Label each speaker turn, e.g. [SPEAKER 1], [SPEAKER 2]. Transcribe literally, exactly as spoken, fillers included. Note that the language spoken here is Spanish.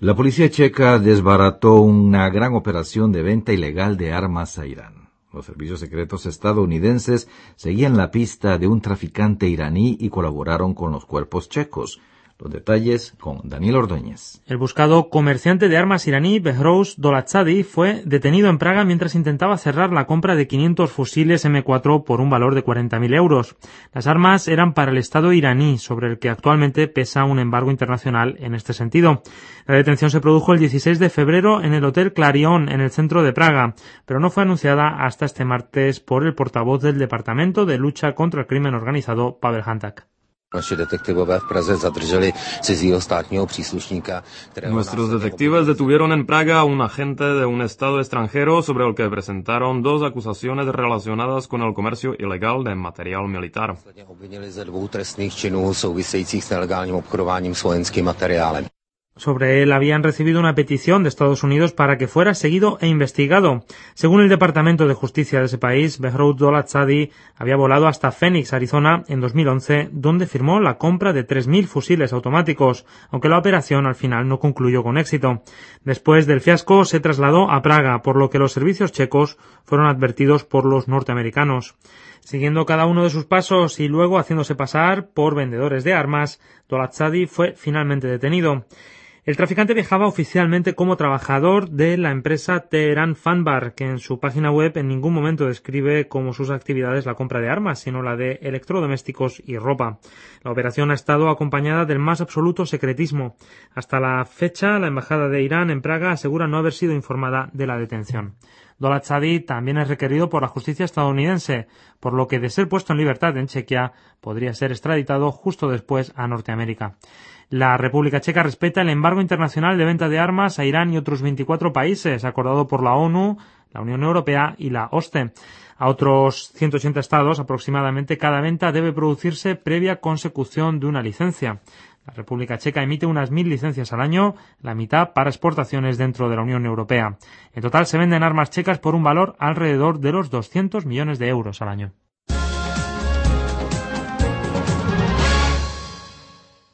[SPEAKER 1] La policía checa desbarató una gran operación de venta ilegal de armas a Irán. Los servicios secretos estadounidenses seguían la pista de un traficante iraní y colaboraron con los cuerpos checos. Los detalles con Daniel Ordóñez.
[SPEAKER 2] El buscado comerciante de armas iraní Behrouz Dolatzadi fue detenido en Praga mientras intentaba cerrar la compra de quinientos fusiles eme cuatro por un valor de cuarenta mil euros. Las armas eran para el Estado iraní, sobre el que actualmente pesa un embargo internacional en este sentido. La detención se produjo el dieciséis de febrero en el Hotel Clarion, en el centro de Praga, pero no fue anunciada hasta este martes por el portavoz del Departamento de Lucha contra el Crimen Organizado, Pavel Hantak.
[SPEAKER 3] Nuestros detectives detuvieron en Praga a un agente de un estado extranjero sobre el que presentaron dos acusaciones relacionadas con el comercio ilegal de material militar.
[SPEAKER 2] Sobre él habían recibido una petición de Estados Unidos para que fuera seguido e investigado. Según el Departamento de Justicia de ese país, Behrouz Dolatzadi había volado hasta Phoenix, Arizona, en dos mil once, donde firmó la compra de tres mil fusiles automáticos, aunque la operación al final no concluyó con éxito. Después del fiasco se trasladó a Praga, por lo que los servicios checos fueron advertidos por los norteamericanos. Siguiendo cada uno de sus pasos y luego haciéndose pasar por vendedores de armas, Dolatzadi fue finalmente detenido. El traficante viajaba oficialmente como trabajador de la empresa Teherán Fanbar, que en su página web en ningún momento describe como sus actividades la compra de armas, sino la de electrodomésticos y ropa. La operación ha estado acompañada del más absoluto secretismo. Hasta la fecha, la embajada de Irán en Praga asegura no haber sido informada de la detención. Dolatzadi también es requerido por la justicia estadounidense, por lo que de ser puesto en libertad en Chequia podría ser extraditado justo después a Norteamérica. La República Checa respeta el embargo internacional de venta de armas a Irán y otros veinticuatro países, acordado por la ONU, la Unión Europea y la OSCE. A otros ciento ochenta estados, aproximadamente, cada venta debe producirse previa consecución de una licencia. La República Checa emite unas mil licencias al año, la mitad para exportaciones dentro de la Unión Europea. En total se venden armas checas por un valor alrededor de los doscientos millones de euros al año.